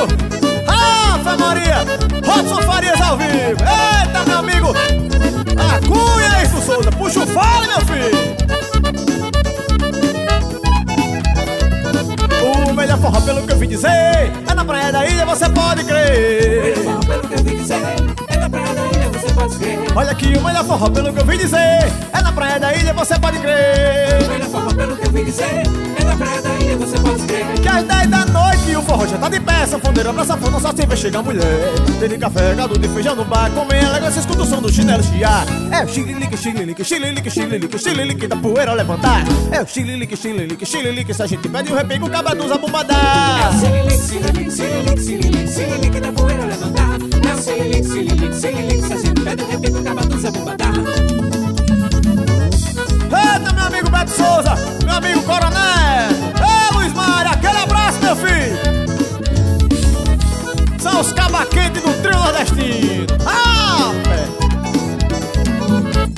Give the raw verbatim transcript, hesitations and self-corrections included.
amigo Rafa Maria, Robson Farias ao vivo. Eita, meu amigo a Cunha isso, Souza, puxa o fole, meu filho. O melhor forró, pelo que eu vim dizer, é na praia da ilha, você pode crer. O melhor forró, pelo que eu vim dizer, é na praia da ilha, você pode crer. Olha aqui, o melhor forró, pelo que eu vim dizer, é na praia da ilha, você pode crer. O melhor forró, pelo que eu vim dizer, é na praia da ilha, você pode crer. Que às dez da noite o forró já tá de pé, sanfoneira pra sanfona, só se vê chegar a mulher. Tem de café, gado de feijão no bar, comem elegância, escuta o som do chinelo chiar. É o xililique, xililique, xililique, xililique, xililique da poeira ao levantar. É o xililique, xililique, xililique, se a gente pede o repego, o caba dos abumbadas. É o xililique, xililique, xililique, xililique, xililique da poeira ao levantar. É o xililique, xililique, xililique, se a gente pede o repego, o caba dos abumbadas. Eita, meu amigo Beto Souza, meu amigo Coro